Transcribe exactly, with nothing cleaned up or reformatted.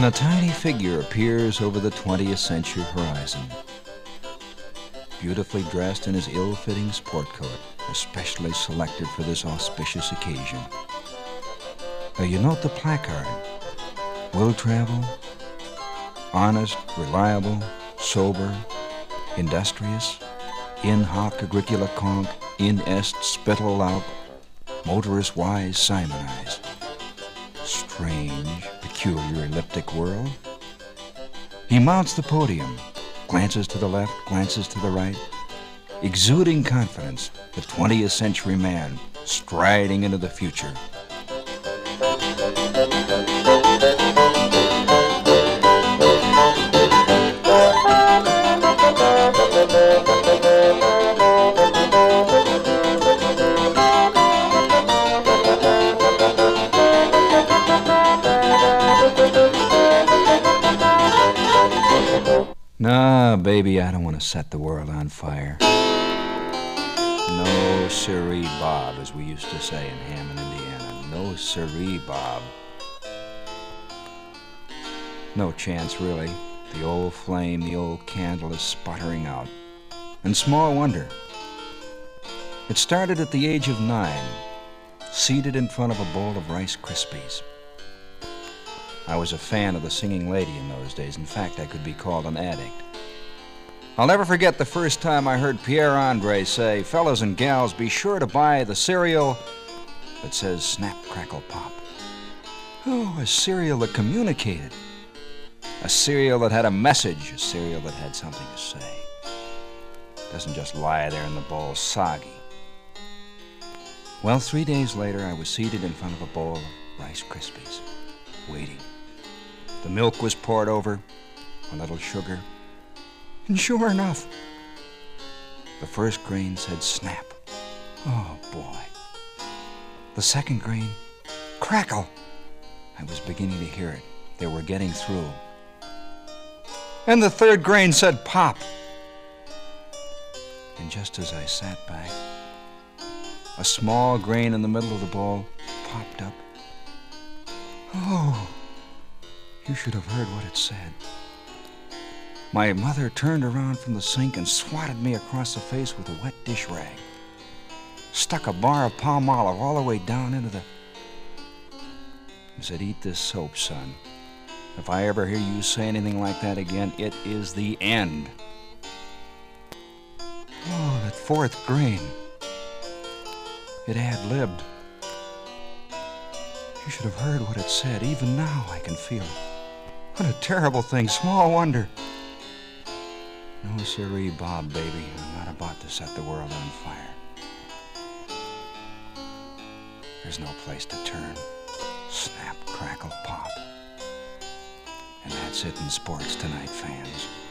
and a tiny figure appears over the twentieth century horizon. Beautifully dressed in his ill-fitting sport coat, especially selected for this auspicious occasion. Now you note the placard. Will travel, honest, reliable, sober, industrious, in hoc agricula conc, in est spittle laup, motorist wise simonize. Strange, peculiar, elliptic world. He mounts the podium, glances to the left, glances to the right, exuding confidence, the twentieth century man striding into the future. Nah, baby, I don't want to set the world on fire. No siree, Bob, as we used to say in Hammond, Indiana. No siree, Bob. No chance, really. The old flame, the old candle is sputtering out. And small wonder. It started at the age of nine, seated in front of a bowl of Rice Krispies. I was a fan of the singing lady in those days. In fact, I could be called an addict. I'll never forget the first time I heard Pierre Andre say, "Fellas and gals, be sure to buy the cereal that says Snap, Crackle, Pop." Oh, a cereal that communicated. A cereal that had a message. A cereal that had something to say. Doesn't just lie there in the bowl soggy. Well, three days later, I was seated in front of a bowl of Rice Krispies, waiting. The milk was poured over, a little sugar, and sure enough, the first grain said snap. Oh, boy. The second grain, crackle. I was beginning to hear it. They were getting through. And the third grain said pop. And just as I sat back, a small grain in the middle of the bowl popped up. Oh, you should have heard what it said. My mother turned around from the sink and swatted me across the face with a wet dish rag. Stuck a bar of Palmolive all the way down into the... and said, "Eat this soap, son. If I ever hear you say anything like that again, it is the end." Oh, that fourth grain. It ad-libbed. You should have heard what it said. Even now I can feel it. What a terrible thing. Small wonder. No siree, Bob, baby. I'm not about to set the world on fire. There's no place to turn. Snap, crackle, pop. And that's it in sports tonight, fans.